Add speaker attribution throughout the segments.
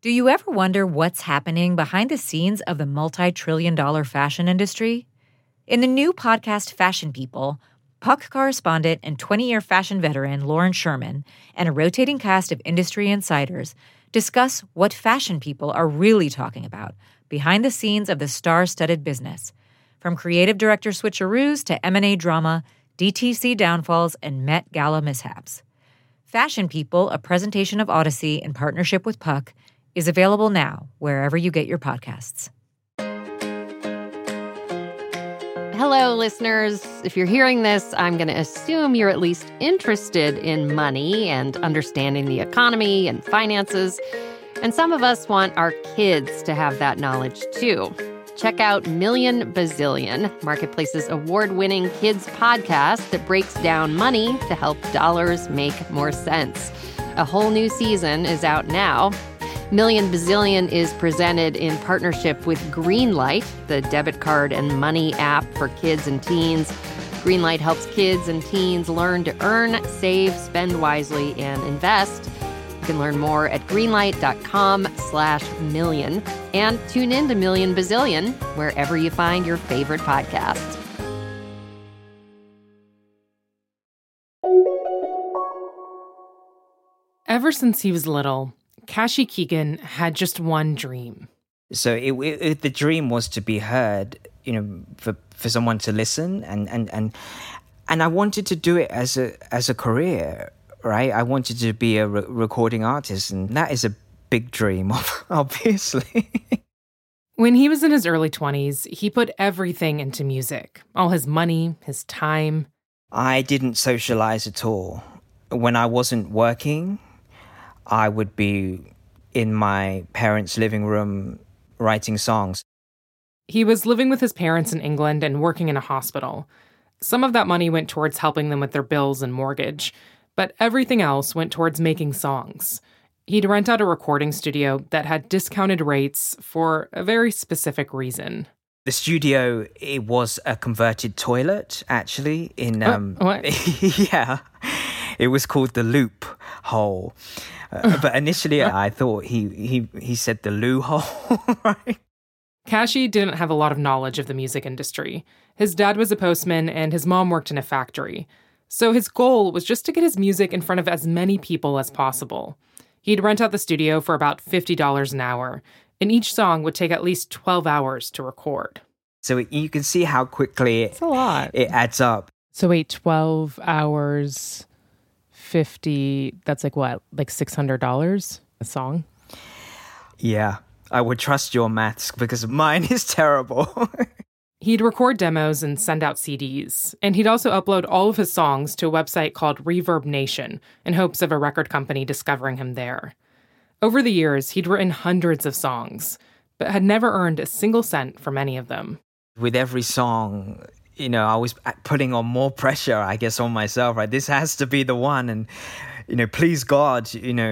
Speaker 1: Do you ever wonder what's happening behind the scenes of the multi-trillion-dollar fashion industry? In the new podcast Fashion People, Puck correspondent and 20-year fashion veteran Lauren Sherman and a rotating cast of industry insiders discuss what fashion people are really talking about behind the scenes of the star-studded business, from creative director switcheroos to M&A drama, DTC downfalls, and Met Gala mishaps. Fashion People, a presentation of Odyssey in partnership with Puck, is available now wherever you get your podcasts.
Speaker 2: Hello, listeners. If you're hearing this, I'm going to assume you're at least interested in money and understanding the economy and finances. And some of us want our kids to have that knowledge, too. Check out Million Bazillion, Marketplace's award-winning kids podcast that breaks down money to help dollars make more sense. A whole new season is out now. Million Bazillion is presented in partnership with Greenlight, the debit card and money app for kids and teens. Greenlight helps kids and teens learn to earn, save, spend wisely, and invest. You can learn more at greenlight.com/million and tune in to Million Bazillion wherever you find your favorite podcasts.
Speaker 3: Ever since he was little, Kashi Keegan had just one dream.
Speaker 4: So the dream was to be heard, for someone to listen, and I wanted to do it as a career, right? I wanted to be a recording artist, and that is a big dream, obviously.
Speaker 3: When he was in his early 20s, he put everything into music, all his money, his time.
Speaker 4: I didn't socialize at all. When I wasn't working, I would be in my parents' living room writing songs.
Speaker 3: He was living with his parents in England and working in a hospital. Some of that money went towards helping them with their bills and mortgage, but everything else went towards making songs. He'd rent out a recording studio that had discounted rates for a very specific reason.
Speaker 4: The studio, it was a converted toilet, actually.
Speaker 3: What?
Speaker 4: Yeah. It was called the Loop Hole. But initially, I thought he said the loo hole, right?
Speaker 3: Kashi didn't have a lot of knowledge of the music industry. His dad was a postman and his mom worked in a factory. So his goal was just to get his music in front of as many people as possible. He'd rent out the studio for about $50 an hour, and each song would take at least 12 hours to record.
Speaker 4: So you can see how quickly
Speaker 3: It's a lot.
Speaker 4: It adds up.
Speaker 5: So wait, 12 hours, 50, that's like what? Like $600 a song?
Speaker 4: Yeah, I would trust your maths because mine is terrible.
Speaker 3: He'd record demos and send out CDs, and he'd also upload all of his songs to a website called Reverb Nation in hopes of a record company discovering him there. Over the years, he'd written hundreds of songs, but had never earned a single cent from any of them.
Speaker 4: With every song, I was putting on more pressure, I guess, on myself, right? This has to be the one. And, please God,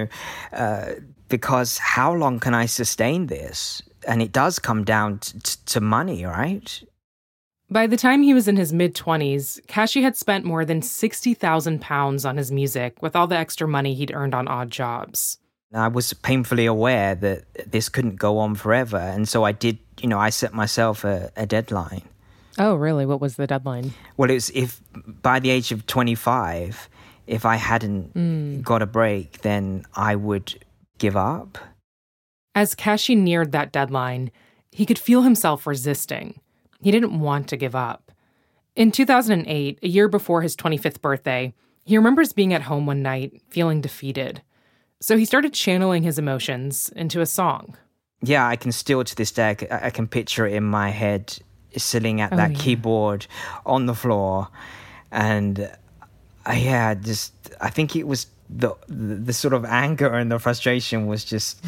Speaker 4: because how long can I sustain this? And it does come down to money, right?
Speaker 3: By the time he was in his mid-20s, Kashi had spent more than £60,000 on his music with all the extra money he'd earned on odd jobs.
Speaker 4: I was painfully aware that this couldn't go on forever. And so I did, I set myself a deadline.
Speaker 5: Oh, really? What was the deadline?
Speaker 4: Well, it was if by the age of 25, if I hadn't got a break, then I would give up.
Speaker 3: As Kashi neared that deadline, he could feel himself resisting. He didn't want to give up. In 2008, a year before his 25th birthday, he remembers being at home one night, feeling defeated. So he started channeling his emotions into a song.
Speaker 4: Yeah, I can still, to this day, I can picture it in my head, sitting at that keyboard on the floor. And I think it was the sort of anger and the frustration was just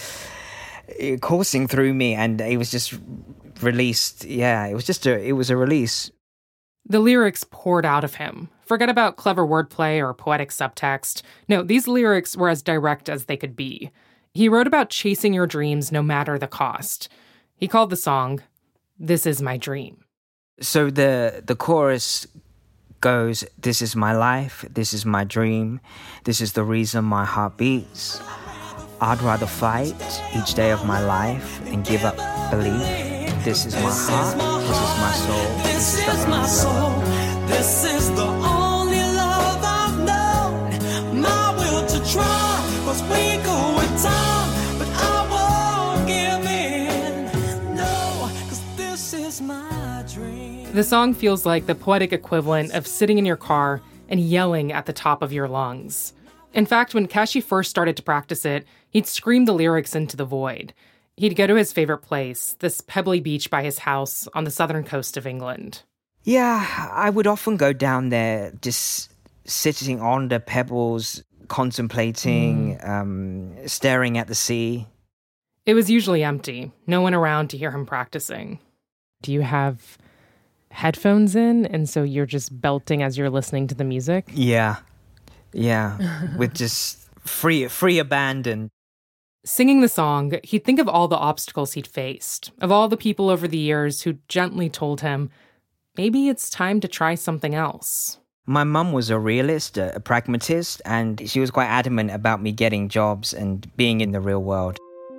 Speaker 4: coursing through me, and it was just released. Yeah, it was a release.
Speaker 3: The lyrics poured out of him. Forget about clever wordplay or poetic subtext. No, these lyrics were as direct as they could be. He wrote about chasing your dreams no matter the cost. He called the song, "This Is My Dream."
Speaker 4: So the chorus goes, "This is my life, this is my dream, this is the reason my heart beats. I'd rather fight each day of my life and give up belief. This is my heart, this is my soul, this is my soul.
Speaker 6: This is the only love I've known. My will to try was weaker with time, but I won't give in. No, 'cause this is my dream.
Speaker 3: The song feels like the poetic equivalent of sitting in your car and yelling at the top of your lungs. In fact, when Kashi first started to practice it, he'd scream the lyrics into the void. He'd go to his favorite place, this pebbly beach by his house on the southern coast of England.
Speaker 4: Yeah, I would often go down there just sitting on the pebbles, contemplating, staring at the sea.
Speaker 3: It was usually empty, no one around to hear him practicing.
Speaker 5: Do you have headphones in, and so you're just belting as you're listening to the music?
Speaker 4: Yeah, with just free abandon.
Speaker 3: Singing the song, he'd think of all the obstacles he'd faced, of all the people over the years who gently told him, maybe it's time to try something else.
Speaker 4: My mum was a realist, a pragmatist, and she was quite adamant about me getting jobs and being in the real world.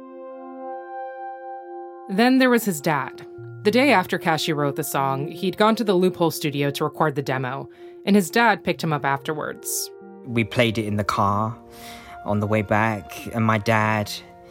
Speaker 3: Then there was his dad. The day after Kashi wrote the song, he'd gone to the Loophole studio to record the demo, and his dad picked him up afterwards.
Speaker 4: We played it in the car on the way back, and my dad,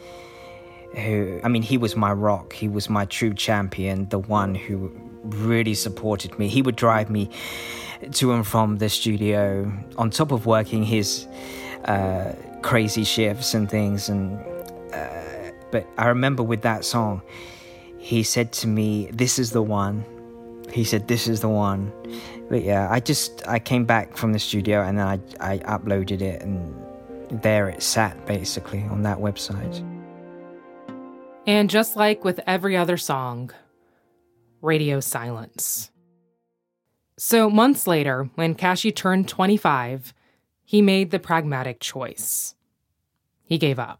Speaker 4: he was my rock. He was my true champion, the one who really supported me. He would drive me to and from the studio on top of working his crazy shifts and things. But I remember with that song, he said to me, "This is the one." He said, "This is the one." But yeah, I came back from the studio and then I uploaded it, and there it sat basically on that website.
Speaker 3: And just like with every other song, radio silence. So months later, when Kashi turned 25, he made the pragmatic choice. He gave up.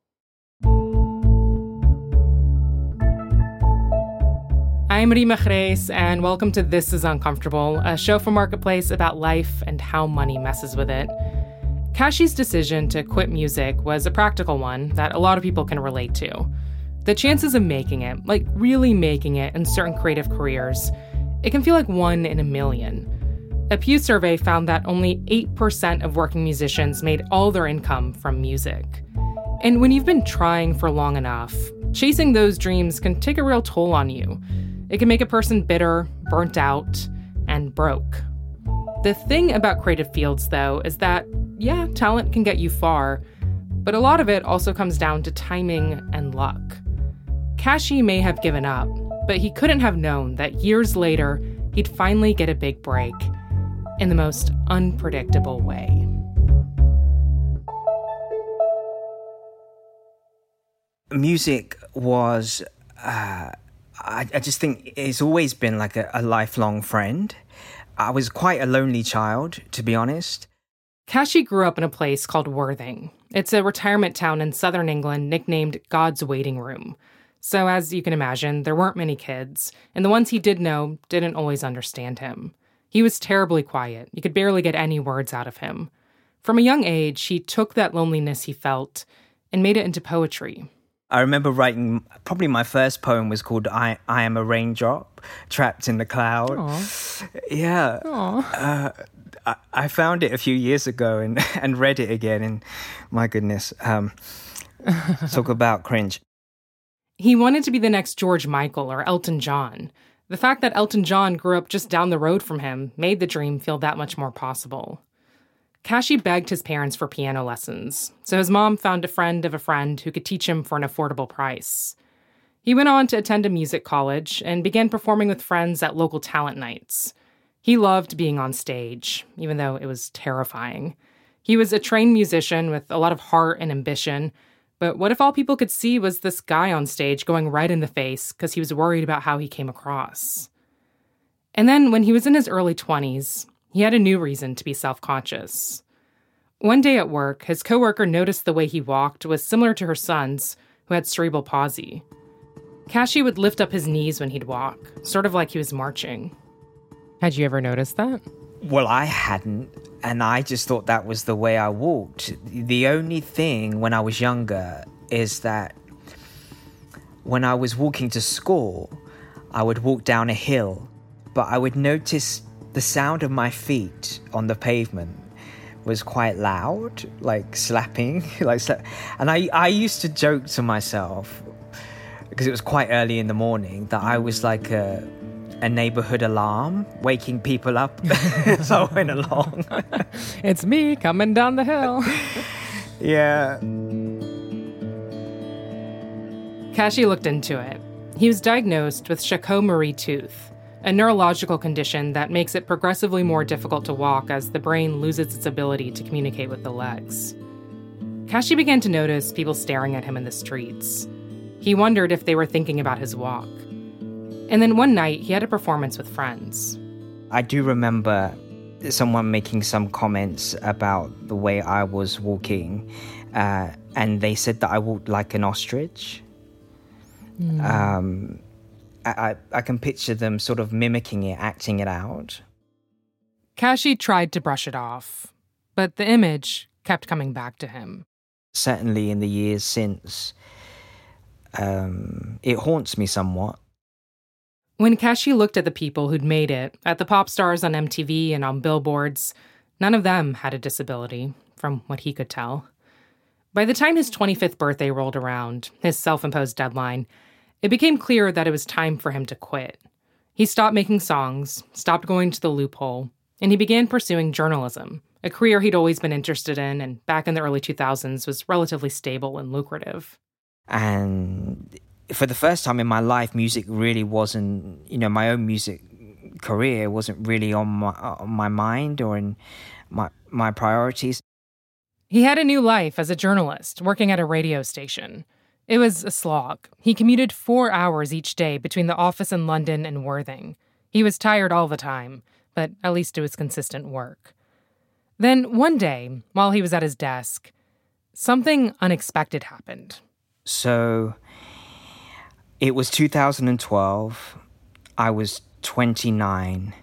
Speaker 3: I'm Rima Khreis, and welcome to This Is Uncomfortable, a show from Marketplace about life and how money messes with it. Kashi's decision to quit music was a practical one that a lot of people can relate to. The chances of making it, like really making it in certain creative careers, it can feel like 1 in a million. A Pew survey found that only 8% of working musicians made all their income from music. And when you've been trying for long enough, chasing those dreams can take a real toll on you. It can make a person bitter, burnt out, and broke. The thing about creative fields, though, is that, yeah, talent can get you far, but a lot of it also comes down to timing and luck. Kashi may have given up, but he couldn't have known that years later, he'd finally get a big break in the most unpredictable way.
Speaker 4: Music was, I just think it's always been like a lifelong friend. I was quite a lonely child, to be honest.
Speaker 3: Kashi grew up in a place called Worthing. It's a retirement town in southern England nicknamed God's Waiting Room. So as you can imagine, there weren't many kids, and the ones he did know didn't always understand him. He was terribly quiet. You could barely get any words out of him. From a young age, he took that loneliness he felt and made it into poetry.
Speaker 4: I remember writing, probably my first poem was called I Am a Raindrop, Trapped in the Cloud.
Speaker 5: Aww.
Speaker 4: Yeah.
Speaker 5: Aww.
Speaker 4: I found it a few years ago and read it again, and my goodness, talk about cringe.
Speaker 3: He wanted to be the next George Michael or Elton John. The fact that Elton John grew up just down the road from him made the dream feel that much more possible. Kashi begged his parents for piano lessons, so his mom found a friend of a friend who could teach him for an affordable price. He went on to attend a music college and began performing with friends at local talent nights. He loved being on stage, even though it was terrifying. He was a trained musician with a lot of heart and ambition, but what if all people could see was this guy on stage going right in the face because he was worried about how he came across? And then when he was in his early 20s, he had a new reason to be self-conscious. One day at work, his coworker noticed the way he walked was similar to her son's, who had cerebral palsy. Kashi would lift up his knees when he'd walk, sort of like he was marching.
Speaker 5: Had you ever noticed that?
Speaker 4: Well, I hadn't, and I just thought that was the way I walked. The only thing when I was younger is that when I was walking to school, I would walk down a hill, but I would notice the sound of my feet on the pavement was quite loud, like slapping, and I used to joke to myself, because it was quite early in the morning, that I was like a neighborhood alarm, waking people up as I went along.
Speaker 5: It's me coming down the hill.
Speaker 4: Yeah.
Speaker 3: Kashi looked into it. He was diagnosed with Charcot-Marie-Tooth, a neurological condition that makes it progressively more difficult to walk as the brain loses its ability to communicate with the legs. Kashi began to notice people staring at him in the streets. He wondered if they were thinking about his walk. And then one night, he had a performance with friends.
Speaker 4: I do remember someone making some comments about the way I was walking, and they said that I walked like an ostrich. I can picture them sort of mimicking it, acting it out.
Speaker 3: Kashi tried to brush it off, but the image kept coming back to him.
Speaker 4: Certainly in the years since, it haunts me somewhat.
Speaker 3: When Kashi looked at the people who'd made it, at the pop stars on MTV and on billboards, none of them had a disability, from what he could tell. By the time his 25th birthday rolled around, his self-imposed deadline, it became clear that it was time for him to quit. He stopped making songs, stopped going to the loophole, and he began pursuing journalism, a career he'd always been interested in and back in the early 2000s was relatively stable and lucrative.
Speaker 4: And for the first time in my life, music really wasn't, my own music career wasn't really on my mind or in my priorities.
Speaker 3: He had a new life as a journalist, working at a radio station. It was a slog. He commuted 4 hours each day between the office in London and Worthing. He was tired all the time, but at least it was consistent work. Then one day, while he was at his desk, something unexpected happened.
Speaker 4: So it was 2012. I was 29.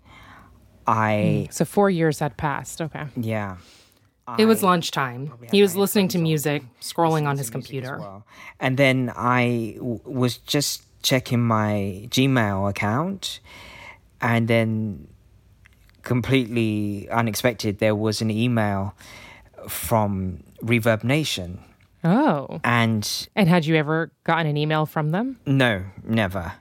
Speaker 5: So 4 years had passed. Okay.
Speaker 4: Yeah.
Speaker 3: It was lunchtime. He was listening to music, scrolling on his computer.
Speaker 4: Well. And then I was just checking my Gmail account, and then completely unexpected, there was an email from Reverb Nation.
Speaker 5: Oh.
Speaker 4: And
Speaker 5: had you ever gotten an email from them?
Speaker 4: No, never.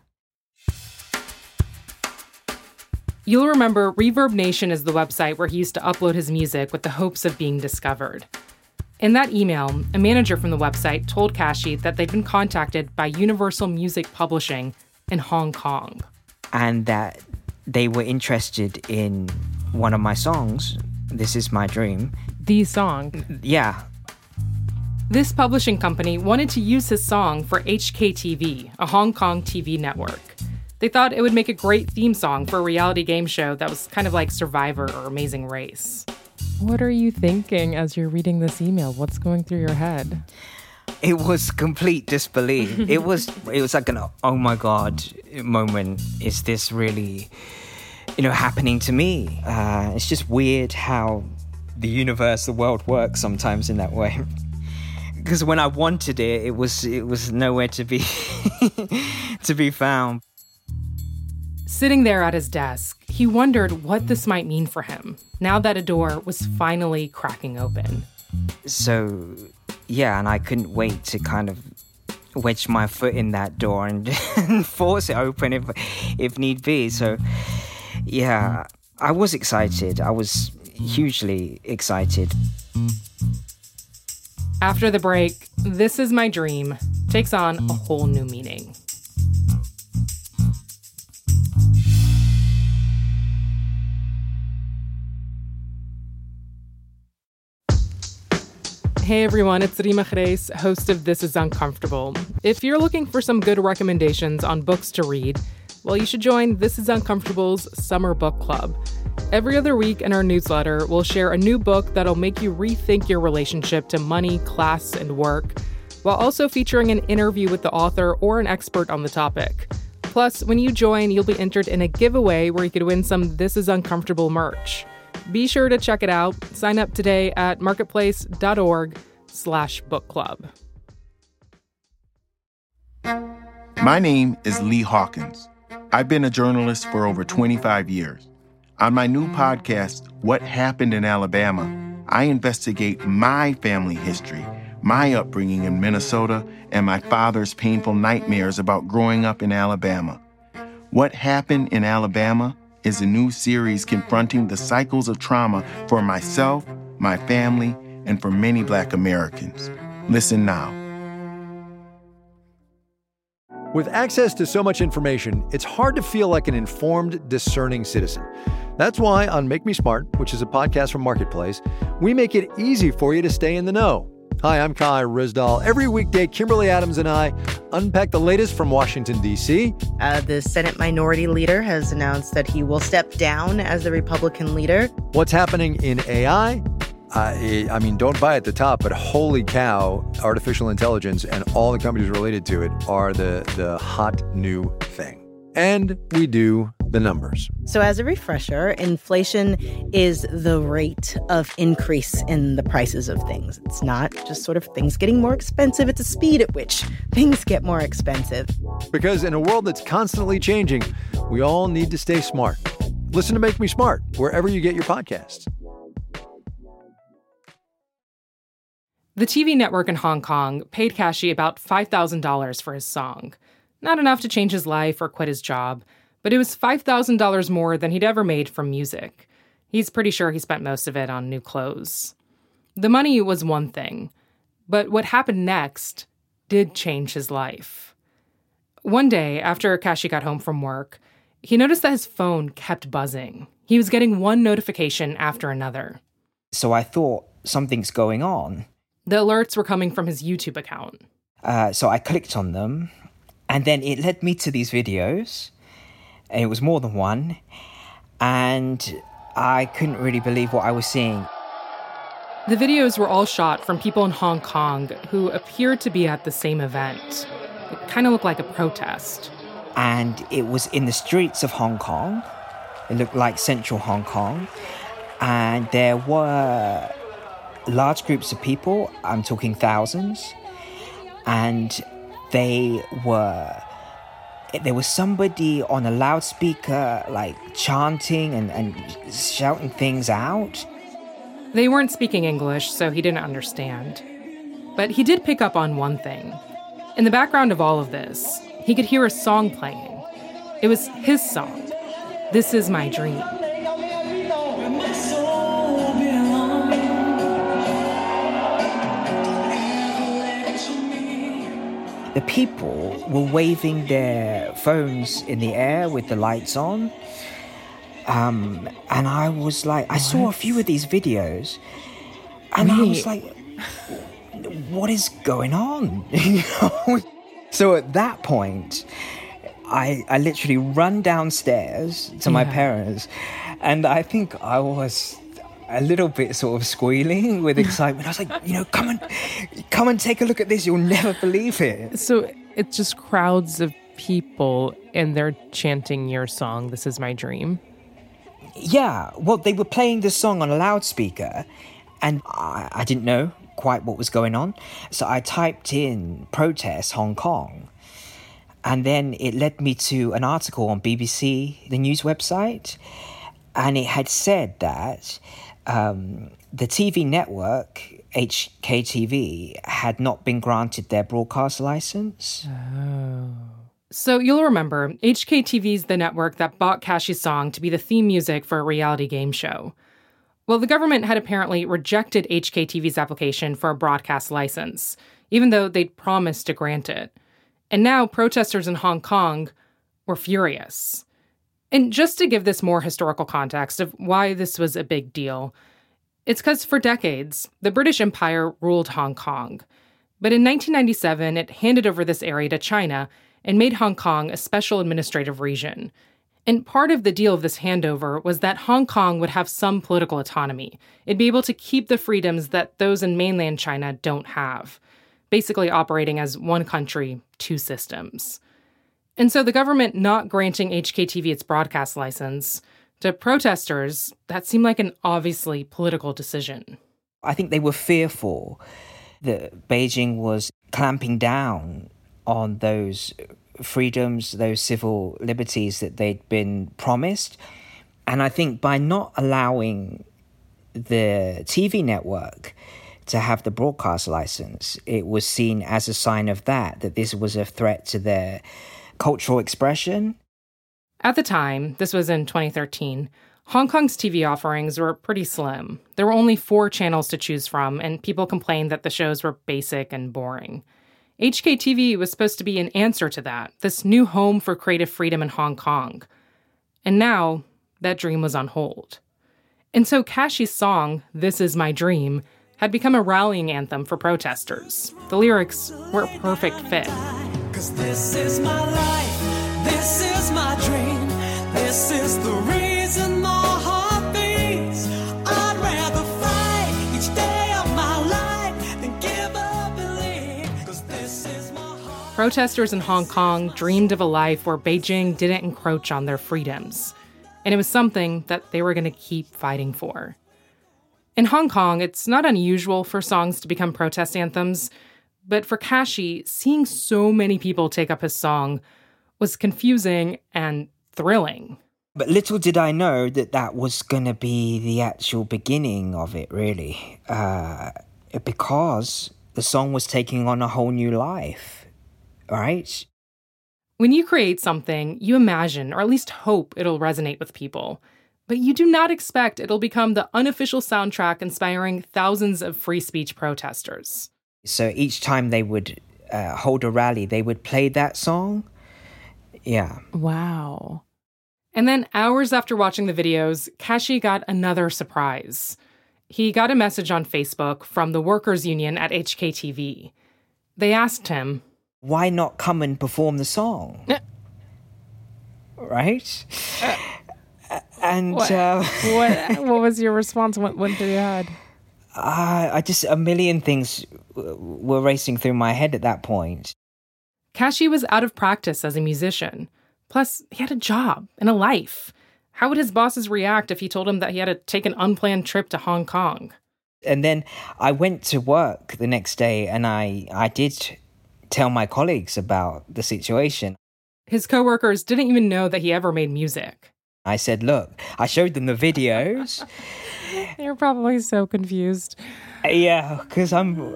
Speaker 3: You'll remember Reverb Nation is the website where he used to upload his music with the hopes of being discovered. In that email, a manager from the website told Kashi that they'd been contacted by Universal Music Publishing in Hong Kong.
Speaker 4: And that they were interested in one of my songs, This Is My Dream.
Speaker 5: The song?
Speaker 4: Yeah.
Speaker 3: This publishing company wanted to use his song for HKTV, a Hong Kong TV network. They thought it would make a great theme song for a reality game show that was kind of like Survivor or Amazing Race.
Speaker 5: What are you thinking as you're reading this email? What's going through your head?
Speaker 4: It was complete disbelief. It was like an oh my God moment. Is this really, happening to me? It's just weird how the universe, the world works sometimes in that way. Because when I wanted it, it was nowhere to be to be found.
Speaker 3: Sitting there at his desk, he wondered what this might mean for him, now that a door was finally cracking open.
Speaker 4: So, yeah, and I couldn't wait to kind of wedge my foot in that door and force it open if need be. So, yeah, I was excited. I was hugely excited.
Speaker 3: After the break, This Is My Dream takes on a whole new meaning. Hey everyone, it's Rima Reis, host of This Is Uncomfortable. If you're looking for some good recommendations on books to read, well, you should join This Is Uncomfortable's Summer Book Club. Every other week in our newsletter, we'll share a new book that'll make you rethink your relationship to money, class, and work, while also featuring an interview with the author or an expert on the topic. Plus, when you join, you'll be entered in a giveaway where you could win some This Is Uncomfortable merch. Be sure to check it out. Sign up today at marketplace.org/book club.
Speaker 7: My name is Lee Hawkins. I've been a journalist for over 25 years. On my new podcast, What Happened in Alabama, I investigate my family history, my upbringing in Minnesota, and my father's painful nightmares about growing up in Alabama. What Happened in Alabama is a new series confronting the cycles of trauma for myself, my family, and for many Black Americans. Listen now.
Speaker 8: With access to so much information, it's hard to feel like an informed, discerning citizen. That's why on Make Me Smart, which is a podcast from Marketplace, we make it easy for you to stay in the know. Hi, I'm Kai Ryssdal. Every weekday, Kimberly Adams and I unpack the latest from Washington, D.C.
Speaker 9: The Senate Minority Leader has announced that he will step down as the Republican leader.
Speaker 8: What's happening in AI? I mean, don't buy at the top, but holy cow, artificial intelligence and all the companies related to it are the hot new thing. And we do the numbers.
Speaker 9: So as a refresher, inflation is the rate of increase in the prices of things. It's not just sort of things getting more expensive. It's a speed at which things get more expensive.
Speaker 8: Because in a world that's constantly changing, we all need to stay smart. Listen to Make Me Smart wherever you get your podcasts.
Speaker 3: The TV network in Hong Kong paid Kashi about $5,000 for his song. Not enough to change his life or quit his job, but it was $5,000 more than he'd ever made from music. He's pretty sure he spent most of it on new clothes. The money was one thing, but what happened next did change his life. One day, after Kashi got home from work, he noticed that his phone kept buzzing. He was getting one notification after another.
Speaker 4: So I thought, something's going on.
Speaker 3: The alerts were coming from his YouTube account.
Speaker 4: So I clicked on them, and then it led me to these videos. And it was more than one. And I couldn't really believe what I was seeing.
Speaker 3: The videos were all shot from people in Hong Kong who appeared to be at the same event. It kind of looked like a protest.
Speaker 4: And it was in the streets of Hong Kong. It looked like central Hong Kong. And there were large groups of people, I'm talking thousands, and there was somebody on a loudspeaker, like chanting and shouting things out.
Speaker 3: They weren't speaking English, so he didn't understand. But he did pick up on one thing. In the background of all of this, he could hear a song playing. It was his song, This Is My Dream.
Speaker 4: The people were waving their phones in the air with the lights on. And I was like, I saw a few of these videos, and I was like, what is going on? So at that point, I literally run downstairs to my parents, and I think I was a little bit sort of squealing with excitement. I was like, come and take a look at this. You'll never believe it.
Speaker 5: So it's just crowds of people and they're chanting your song, This Is My Dream.
Speaker 4: Yeah, well, they were playing the song on a loudspeaker, and I didn't know quite what was going on. So I typed in protest Hong Kong, and then it led me to an article on BBC, the news website, and it had said that the TV network, HKTV, had not been granted their broadcast license.
Speaker 5: Oh.
Speaker 3: So you'll remember, HKTV's the network that bought Kashi's song to be the theme music for a reality game show. Well, the government had apparently rejected HKTV's application for a broadcast license, even though they'd promised to grant it. And now protesters in Hong Kong were furious. And just to give this more historical context of why this was a big deal, it's because for decades, the British Empire ruled Hong Kong. But in 1997, it handed over this area to China and made Hong Kong a special administrative region. And part of the deal of this handover was that Hong Kong would have some political autonomy. It'd be able to keep the freedoms that those in mainland China don't have, basically operating as one country, two systems. And so the government not granting HKTV its broadcast license, to protesters, that seemed like an obviously political decision.
Speaker 4: I think they were fearful that Beijing was clamping down on those freedoms, those civil liberties that they'd been promised. And I think by not allowing the TV network to have the broadcast license, it was seen as a sign of that this was a threat to their cultural expression.
Speaker 3: At the time, this was in 2013, Hong Kong's TV offerings were pretty slim. There were only 4 channels to choose from, and people complained that the shows were basic and boring. HKTV was supposed to be an answer to that, this new home for creative freedom in Hong Kong. And now, that dream was on hold. And so Kashi's song, This Is My Dream, had become a rallying anthem for protesters. The lyrics were a perfect fit.
Speaker 6: 'Cause this is my life, this is my dream, this is the reason my heart beats. I'd rather fight each day of my life than give up and leave. 'Cause this is my heart.
Speaker 3: Protesters in Hong Kong dreamed of a life where Beijing didn't encroach on their freedoms. And it was something that they were going to keep fighting for. In Hong Kong, it's not unusual for songs to become protest anthems, but for Kashi, seeing so many people take up his song was confusing and thrilling.
Speaker 4: But little did I know that was going to be the actual beginning of it, really, because the song was taking on a whole new life, right?
Speaker 3: When you create something, you imagine, or at least hope, it'll resonate with people. But you do not expect it'll become the unofficial soundtrack inspiring thousands of free speech protesters.
Speaker 4: So each time they would hold a rally, they would play that song. Yeah.
Speaker 5: Wow.
Speaker 3: And then hours after watching the videos, Kashi got another surprise. He got a message on Facebook from the workers' union at HKTV. They asked him,
Speaker 4: why not come and perform the song? Right? And
Speaker 5: what was your response? What did you had?
Speaker 4: I just, a million things were racing through my head at that point.
Speaker 3: Kashi was out of practice as a musician. Plus, he had a job and a life. How would his bosses react if he told him that he had to take an unplanned trip to Hong Kong?
Speaker 4: And then I went to work the next day and I did tell my colleagues about the situation.
Speaker 3: His coworkers didn't even know that he ever made music.
Speaker 4: I said, look, I showed them the videos.
Speaker 5: They're probably so confused.
Speaker 4: Yeah, because I'm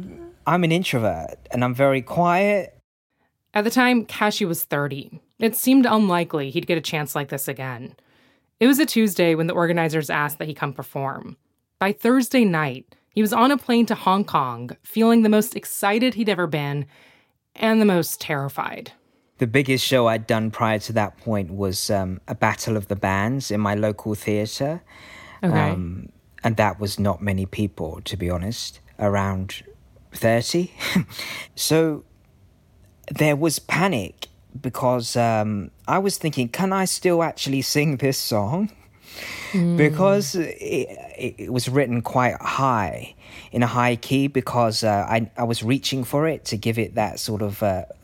Speaker 4: an introvert and I'm very quiet.
Speaker 3: At the time, Kashi was 30. It seemed unlikely he'd get a chance like this again. It was a Tuesday when the organizers asked that he come perform. By Thursday night, he was on a plane to Hong Kong, feeling the most excited he'd ever been and the most terrified.
Speaker 4: The biggest show I'd done prior to that point was a battle of the bands in my local theatre.
Speaker 5: Okay.
Speaker 4: And that was not many people, to be honest, around 30. So there was panic because I was thinking, can I still actually sing this song? Because it was written quite high, in a high key, because I was reaching for it to give it that sort of,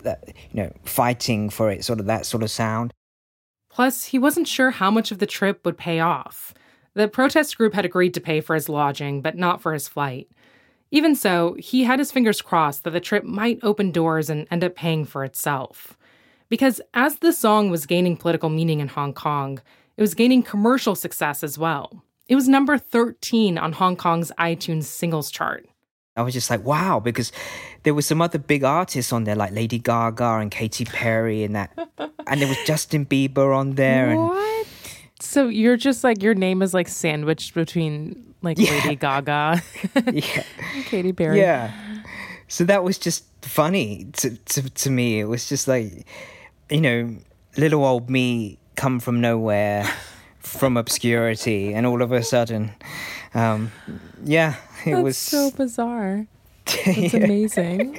Speaker 4: fighting for it, sort of that sort of sound.
Speaker 3: Plus, he wasn't sure how much of the trip would pay off. The protest group had agreed to pay for his lodging, but not for his flight. Even so, he had his fingers crossed that the trip might open doors and end up paying for itself. Because as the song was gaining political meaning in Hong Kong, it was gaining commercial success as well. It was number 13 on Hong Kong's iTunes singles chart.
Speaker 4: I was just like, wow, because there were some other big artists on there, like Lady Gaga and Katy Perry and that. And there was Justin Bieber on there.
Speaker 5: What? So you're just like, your name is like sandwiched between like Lady Gaga and Katy Perry.
Speaker 4: Yeah. So that was just funny to me. It was just like, little old me come from nowhere, from obscurity, and all of a sudden, it was
Speaker 5: so bizarre. It's amazing.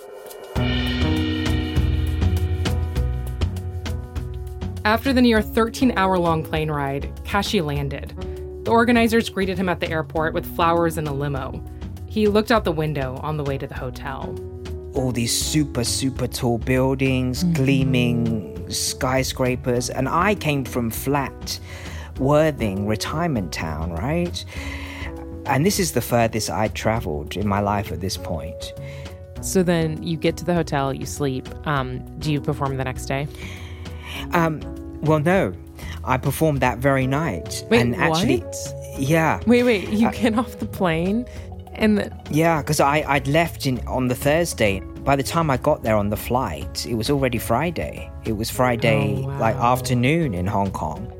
Speaker 3: After the near 13-hour-long plane ride, Kashi landed. The organizers greeted him at the airport with flowers and a limo. He looked out the window on the way to the hotel.
Speaker 4: All these super, super tall buildings, gleaming skyscrapers. And I came from flat Worthing retirement town, right? And this is the furthest I'd traveled in my life at this point.
Speaker 5: So then you get to the hotel, you sleep. Do you perform the next day?
Speaker 4: Well, no. I performed that very night.
Speaker 5: Wait,
Speaker 4: and actually,
Speaker 5: what?
Speaker 4: Yeah.
Speaker 5: Wait, you get off the plane and
Speaker 4: Yeah, because I'd left on the Thursday. By the time I got there on the flight, it was already Friday. It was Friday, afternoon in Hong Kong.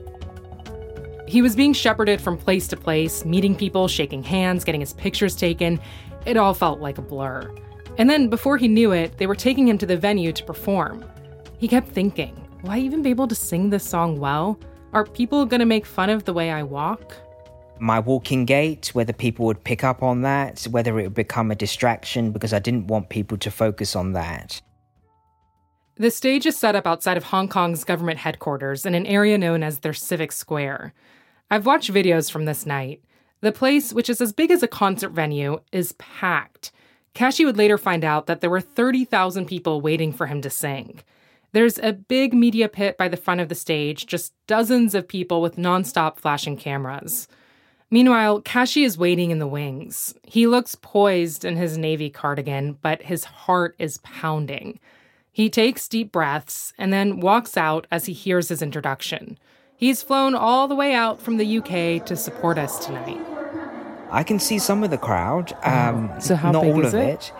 Speaker 3: He was being shepherded from place to place, meeting people, shaking hands, getting his pictures taken. It all felt like a blur. And then, before he knew it, they were taking him to the venue to perform. He kept thinking, will I even be able to sing this song well? Are people going to make fun of the way I walk?
Speaker 4: My walking gait, whether people would pick up on that, whether it would become a distraction, because I didn't want people to focus on that.
Speaker 3: The stage is set up outside of Hong Kong's government headquarters in an area known as their Civic Square. I've watched videos from this night. The place, which is as big as a concert venue, is packed. Kashi would later find out that there were 30,000 people waiting for him to sing. There's a big media pit by the front of the stage, just dozens of people with nonstop flashing cameras. Meanwhile, Kashi is waiting in the wings. He looks poised in his navy cardigan, but his heart is pounding. He takes deep breaths and then walks out as he hears his introduction. He's flown all the way out from the UK to support us tonight.
Speaker 4: I can see some of the crowd.
Speaker 5: So how
Speaker 4: not
Speaker 5: big
Speaker 4: all
Speaker 5: is
Speaker 4: of
Speaker 5: it?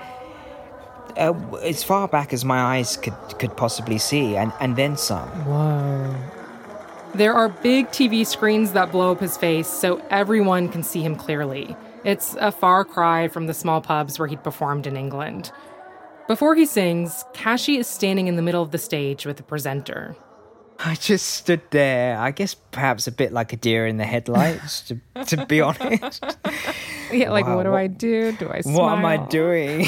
Speaker 4: As far back as my eyes could possibly see, and then some.
Speaker 5: Whoa.
Speaker 3: There are big TV screens that blow up his face so everyone can see him clearly. It's a far cry from the small pubs where he'd performed in England. Before he sings, Kashi is standing in the middle of the stage with the presenter.
Speaker 4: I just stood there, I guess perhaps a bit like a deer in the headlights, to be honest.
Speaker 5: Yeah, like,
Speaker 4: Wow,
Speaker 5: what do I do? Do I smile?
Speaker 4: What am I doing?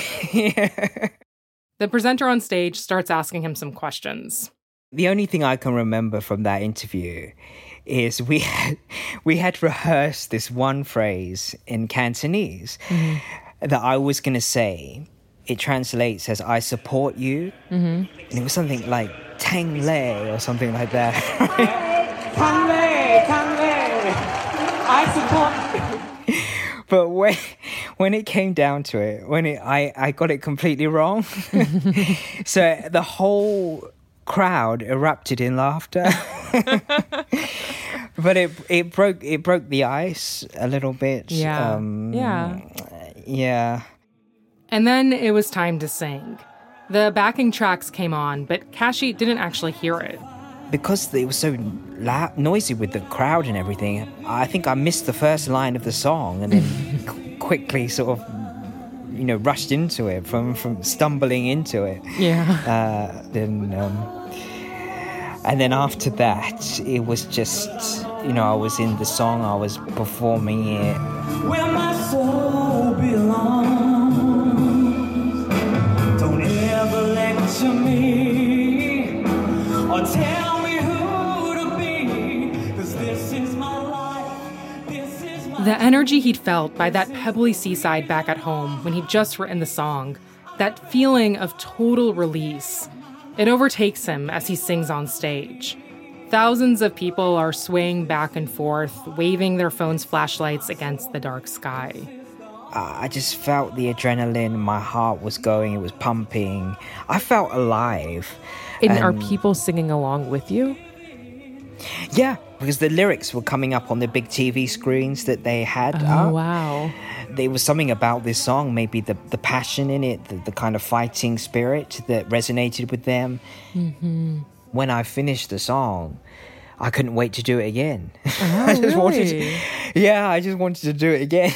Speaker 3: The presenter on stage starts asking him some questions.
Speaker 4: The only thing I can remember from that interview is we had rehearsed this one phrase in Cantonese that I was going to say. It translates as "I support you," and it was something like "Tang Lei" or something like that.
Speaker 6: Tang Lei, I support you.
Speaker 4: But when it came down to it, I got it completely wrong. So the whole crowd erupted in laughter. But it broke the ice a little bit.
Speaker 5: Yeah.
Speaker 4: Yeah.
Speaker 3: And then it was time to sing. The backing tracks came on, but Kashi didn't actually hear it.
Speaker 4: Because it was so noisy with the crowd and everything, I think I missed the first line of the song and then quickly sort of, rushed into it from stumbling into it.
Speaker 5: Yeah.
Speaker 4: And then after that, it was just, I was in the song, I was performing it.
Speaker 6: Where my soul belongs. Don't ever lecture me or tell me who to be, 'cause this is my life, this is my...
Speaker 3: The energy he'd felt by that pebbly seaside back at home when he'd just written the song, that feeling of total release, it overtakes him as he sings on stage. Thousands of people are swaying back and forth, waving their phones' flashlights against the dark sky.
Speaker 4: I just felt the adrenaline, my heart was going, it was pumping. I felt alive.
Speaker 5: And are people singing along with you?
Speaker 4: Yeah, because the lyrics were coming up on the big TV screens that they had up.
Speaker 5: Wow.
Speaker 4: There was something about this song, maybe the passion in it, the kind of fighting spirit that resonated with them. Mm-hmm. When I finished the song, I couldn't wait to do it again.
Speaker 5: Oh,
Speaker 4: I just
Speaker 5: really?
Speaker 4: I just wanted to do it again.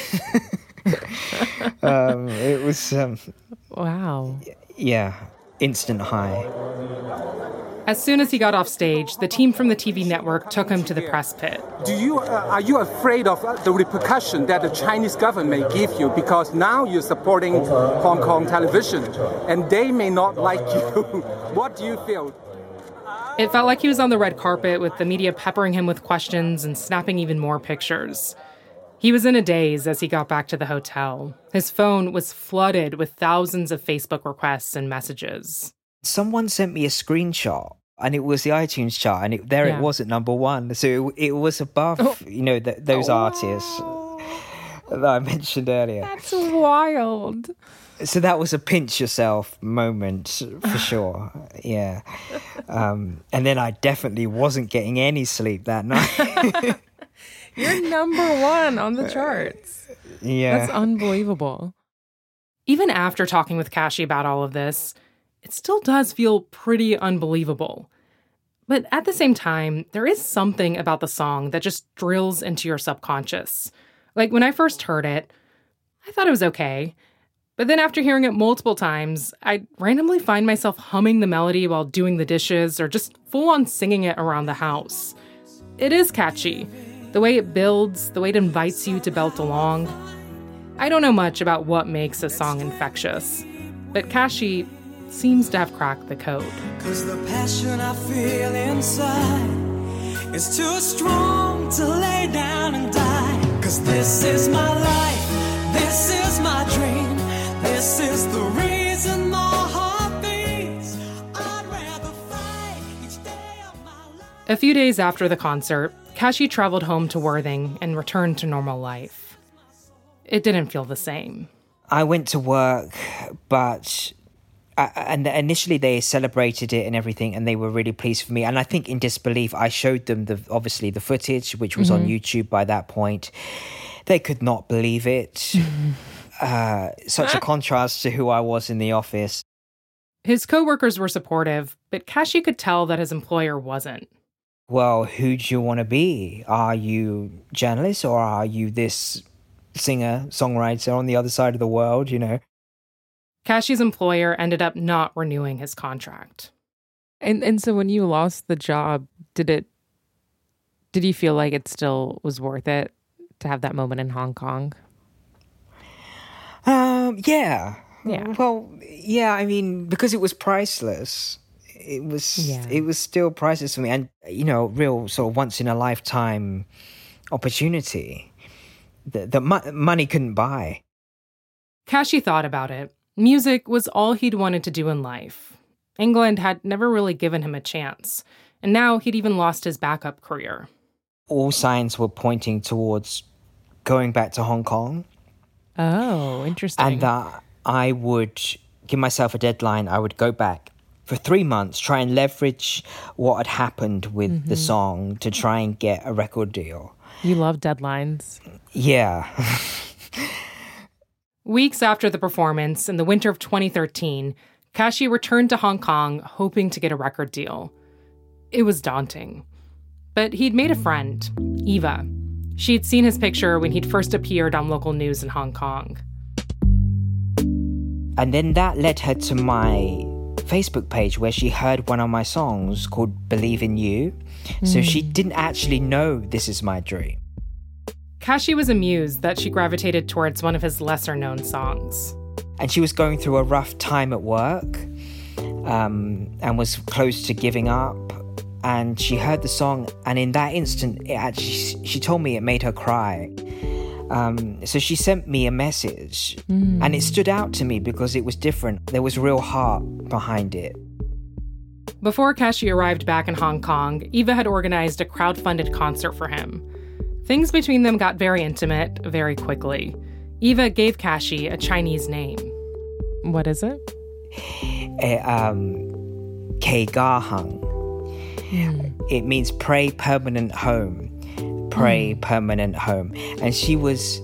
Speaker 4: It was...
Speaker 5: wow.
Speaker 4: Yeah, instant high.
Speaker 3: As soon as he got off stage, the team from the TV network took him to the press pit.
Speaker 10: Are you afraid of the repercussion that the Chinese government may give you, because now you're supporting Hong Kong television and they may not like you? What do you feel?
Speaker 3: It felt like he was on the red carpet with the media peppering him with questions and snapping even more pictures. He was in a daze as he got back to the hotel. His phone was flooded with thousands of Facebook requests and messages.
Speaker 4: Someone sent me a screenshot, and it was the iTunes chart, and it was at number one. So it was above, those artists that I mentioned earlier.
Speaker 5: That's wild.
Speaker 4: So that was a pinch yourself moment for sure. Yeah. And then I definitely wasn't getting any sleep that night.
Speaker 5: You're number one on the charts.
Speaker 4: Yeah.
Speaker 5: That's unbelievable.
Speaker 3: Even after talking with Kashi about all of this, it still does feel pretty unbelievable. But at the same time, there is something about the song that just drills into your subconscious. Like when I first heard it, I thought it was okay. But then after hearing it multiple times, I'd randomly find myself humming the melody while doing the dishes or just full-on singing it around the house. It is catchy. The way it builds, the way it invites you to belt along. I don't know much about what makes a song infectious, but Kashi seems to have cracked the code.
Speaker 6: 'Cause the passion I feel inside is too strong to lay down and die. 'Cause this is my life, this is my dream, this is the reason my heart beats. I'd rather fight each day of my life.
Speaker 3: A few days after the concert, Kashi traveled home to Worthing and returned to normal life. It didn't feel the same.
Speaker 4: I went to work, but and initially they celebrated it and everything, and they were really pleased for me. And I think in disbelief, I showed them obviously the footage, which was on YouTube by that point. They could not believe it. Such a contrast to who I was in the office.
Speaker 3: His coworkers were supportive, but Kashi could tell that his employer wasn't.
Speaker 4: Well, who do you want to be? Are you journalist or are you this singer, songwriter on the other side of the world, you know?
Speaker 3: Kashi's employer ended up not renewing his contract.
Speaker 5: And so when you lost the job, did you feel like it still was worth it to have that moment in Hong Kong?
Speaker 4: Yeah.
Speaker 5: Yeah.
Speaker 4: Well, yeah, I mean, because it was priceless. It was still priceless for me, and real sort of once in a lifetime opportunity that money couldn't buy.
Speaker 3: Kashi thought about it. Music was all he'd wanted to do in life. England had never really given him a chance, and now he'd even lost his backup career.
Speaker 4: All signs were pointing towards going back to Hong Kong.
Speaker 5: Oh, interesting.
Speaker 4: And that I would give myself a deadline. I would go back for 3 months, try and leverage what had happened with the song to try and get a record deal.
Speaker 5: You love deadlines.
Speaker 4: Yeah.
Speaker 3: Weeks after the performance, in the winter of 2013, Kashi returned to Hong Kong hoping to get a record deal. It was daunting. But he'd made a friend, Eva. She'd seen his picture when he'd first appeared on local news in Hong Kong.
Speaker 4: And then that led her to my Facebook page where she heard one of my songs called Believe in You. So she didn't actually know This Is My Dream.
Speaker 3: Kashi was amused that she gravitated towards one of his lesser-known songs.
Speaker 4: And she was going through a rough time at work and was close to giving up. And she heard the song, and in that instant, she told me it made her cry. So she sent me a message, and it stood out to me because it was different. There was real heart behind it.
Speaker 3: Before Kashi arrived back in Hong Kong, Eva had organized a crowd-funded concert for him. Things between them got very intimate very quickly. Eva gave Kashi a Chinese name.
Speaker 5: What is it?
Speaker 4: Kei Ga Hung. It means pray permanent home. Pray permanent home. And she was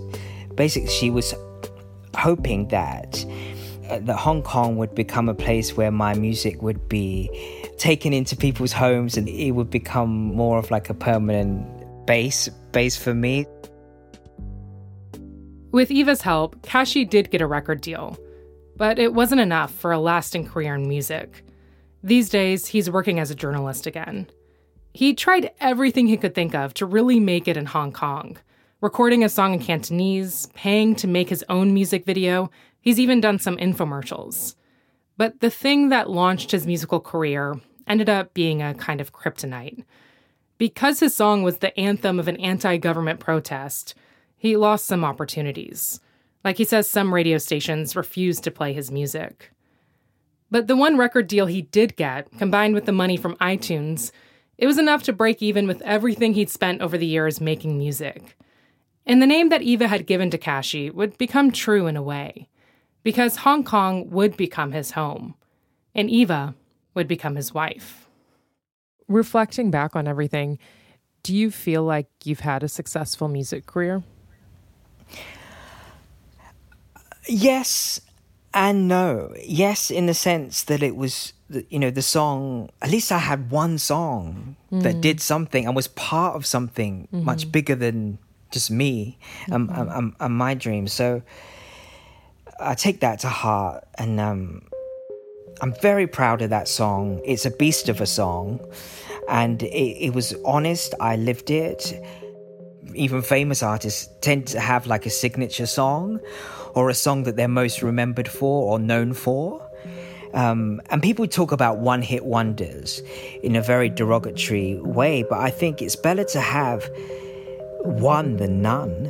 Speaker 4: hoping that Hong Kong would become a place where my music would be taken into people's homes and it would become more of like a permanent base for me.
Speaker 3: With Eva's help, Kashi did get a record deal. But it wasn't enough for a lasting career in music. These days, he's working as a journalist again. He tried everything he could think of to really make it in Hong Kong. Recording a song in Cantonese, paying to make his own music video. He's even done some infomercials. But the thing that launched his musical career ended up being a kind of kryptonite. Because his song was the anthem of an anti-government protest, he lost some opportunities. Like he says, some radio stations refused to play his music. But the one record deal he did get, combined with the money from iTunes, it was enough to break even with everything he'd spent over the years making music. And the name that Eva had given to Kashi would become true in a way. because Hong Kong would become his home, and Eva would become his wife.
Speaker 5: Reflecting back on everything, do you feel like you've had a successful music career?
Speaker 4: Yes and no. Yes, in the sense that it was, the song, at least I had one song that did something and was part of something much bigger than just me and my dreams. So I take that to heart, and I'm very proud of that song. It's a beast of a song, and it was honest. I lived it. Even famous artists tend to have like a signature song or a song that they're most remembered for or known for. And people talk about one-hit wonders in a very derogatory way, but I think it's better to have one than none.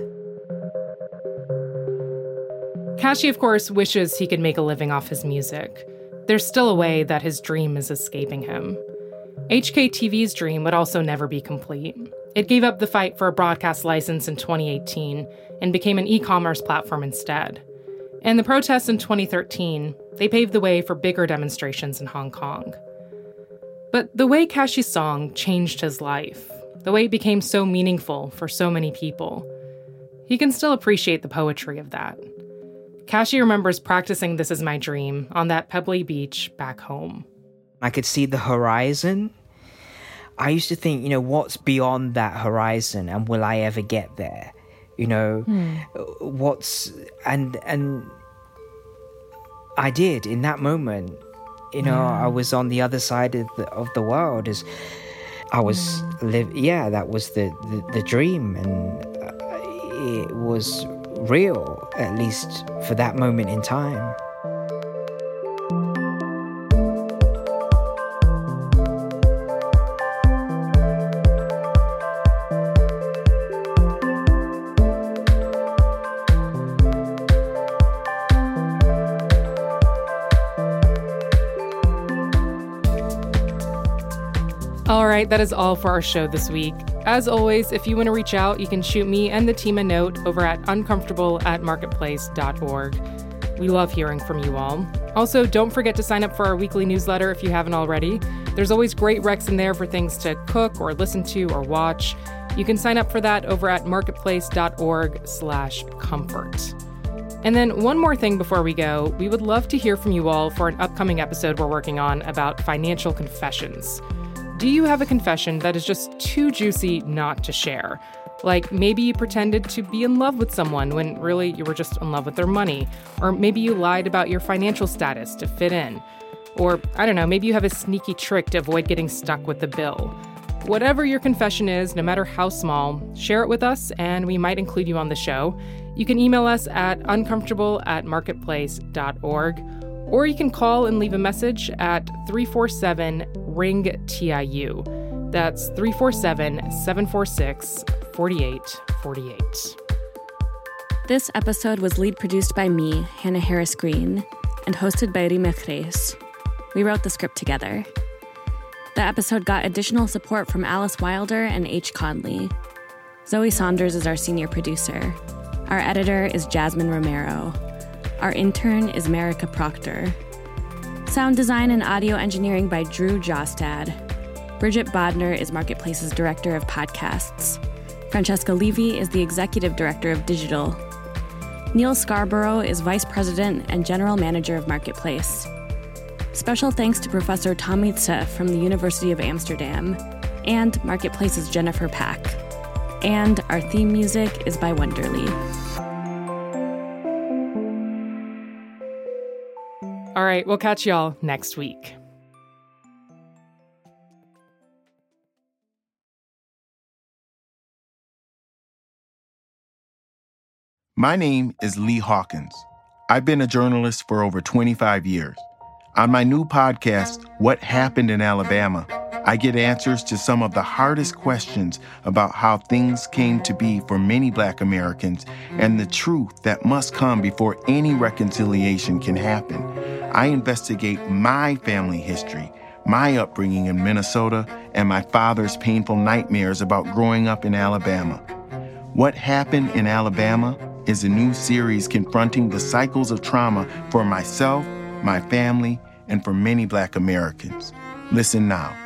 Speaker 3: Kashi, of course, wishes he could make a living off his music. There's still a way that his dream is escaping him. HKTV's dream would also never be complete. It gave up the fight for a broadcast license in 2018 and became an e-commerce platform instead. And the protests in 2013, they paved the way for bigger demonstrations in Hong Kong. But the way Kashi's song changed his life, the way it became so meaningful for so many people, he can still appreciate the poetry of that. Kashi remembers practicing This Is My Dream on that pebbly beach back home.
Speaker 4: I could see the horizon. I used to think, what's beyond that horizon, and will I ever get there? And I did in that moment. I was on the other side of the world as I was that was the dream, and it was real, at least for that moment in time.
Speaker 3: All right, that is all for our show this week. As always, if you want to reach out, you can shoot me and the team a note over at uncomfortable@marketplace.org. We love hearing from you all. Also, don't forget to sign up for our weekly newsletter if you haven't already. There's always great recs in there for things to cook or listen to or watch. You can sign up for that over at marketplace.org/comfort. And then one more thing before we go, we would love to hear from you all for an upcoming episode we're working on about financial confessions. Do you have a confession that is just too juicy not to share? Like maybe you pretended to be in love with someone when really you were just in love with their money. Or maybe you lied about your financial status to fit in. Or, I don't know, maybe you have a sneaky trick to avoid getting stuck with the bill. Whatever your confession is, no matter how small, share it with us and we might include you on the show. You can email us at uncomfortable@marketplace.org, or you can call and leave a message at 347-RING-TIU. That's 347-746-4848.
Speaker 11: This episode was lead produced by me, Hannah Harris Green, and hosted by Rima Chreis. We wrote the script together. The episode got additional support from Alice Wilder and H. Conley. Zoe Saunders is our senior producer. Our editor is Jasmine Romero. Our intern is Marika Proctor. Sound design and audio engineering by Drew Jostad. Bridget Bodner is Marketplace's Director of Podcasts. Francesca Levy is the Executive Director of Digital. Neil Scarborough is Vice President and General Manager of Marketplace. Special thanks to Professor Tommy Tse from the University of Amsterdam, and Marketplace's Jennifer Pack. And our theme music is by Wonderly.
Speaker 3: All right, we'll catch y'all next week.
Speaker 7: My name is Lee Hawkins. I've been a journalist for over 25 years. On my new podcast, What Happened in Alabama, I get answers to some of the hardest questions about how things came to be for many Black Americans and the truth that must come before any reconciliation can happen. I investigate my family history, my upbringing in Minnesota, and my father's painful nightmares about growing up in Alabama. What Happened in Alabama is a new series confronting the cycles of trauma for myself, my family, and for many Black Americans. Listen now.